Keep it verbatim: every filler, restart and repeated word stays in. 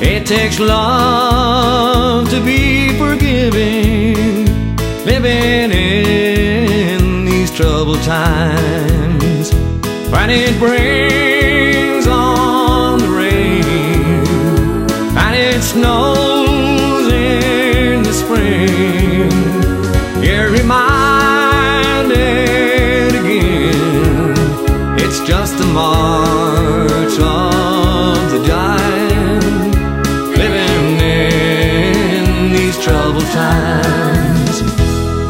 It takes love to be forgiving, living in these troubled times. When it brings on the rain and it snows